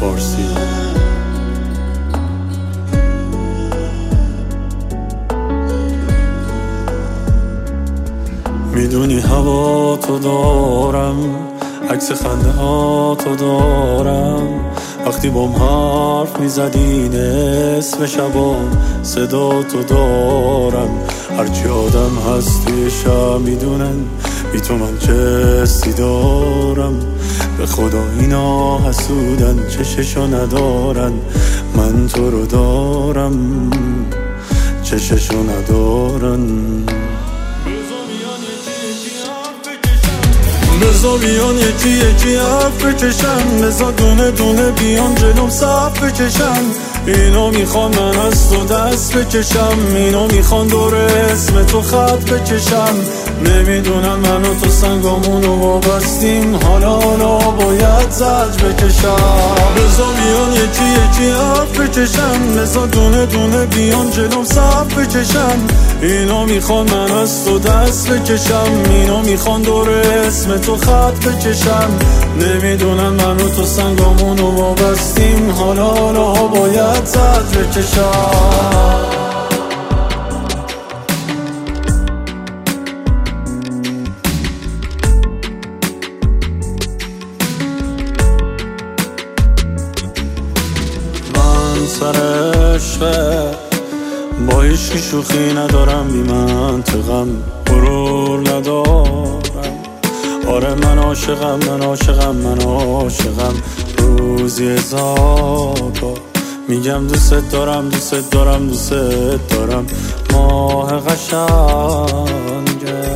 فارسی. میدونی هوا تو دارم، عکس خنده ها تو دارم، وقتی بام حرف میزدین اسم شبام صدا تو دارم. هرچی آدم هستی شب میدونن بی تو من چه حسی دارم. به خدا اینا حسودن چششو ندارن، من تو رو دارم چششو ندارن. بزا بیان یکی یکی حرف بکشن، بزا دونه دونه بیان جلوم صف بکشن. اینا میخوان من از تو دست بکشم، اینا میخوان دور اسم تو خط بکشم. نمیدونن من و تو سنگامونو وابستیم، حالا باید زج بکشم. بزا بیان یکی یکی حرف بکشن، بزا دونه دونه بیان جلوم صف بکشن. اینا میخوان من از تو دست بکشم، اینا میخوان دور اسم تو خط بکشم. نمیدونن من و تو سنگامونو وابستیم، حالا باید زج بکشم. من سر عشقه با هیچکی شوخی ندارم، بی منطقم غرور ندارم. آره من عاشقم من عاشقم من عاشقم. روزی هزار بار میگم دوست دارم دوست دارم دوست دارم. ماه قشنگم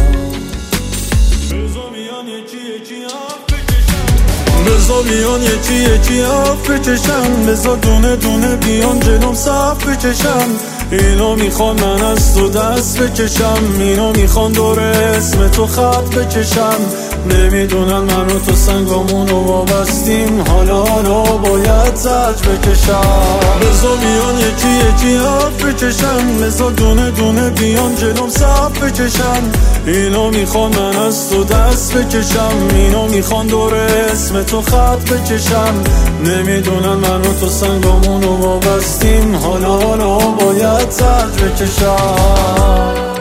بزا بیان یکی یکی حرف بکشن، بزا دونه دونه بیان جلوم صف بکشن. اینا میخوان من از تو دست بکشم، اینا میخوان دور اسم تو خط بکشم. نمیدونن من و تو سنگامونو وابستیم، حالا باید زج بکشم. بزا بیان یکی یکی حرف بکشن، بزا دونه دونه بیان جلوم صف بکشن. اینا میخوان من از تو دست بکشم، اینا میخوان دور اسم تو خط بکشم. نمیدونن من و تو سنگامونو وابستیم، حالا باید زج بکشم.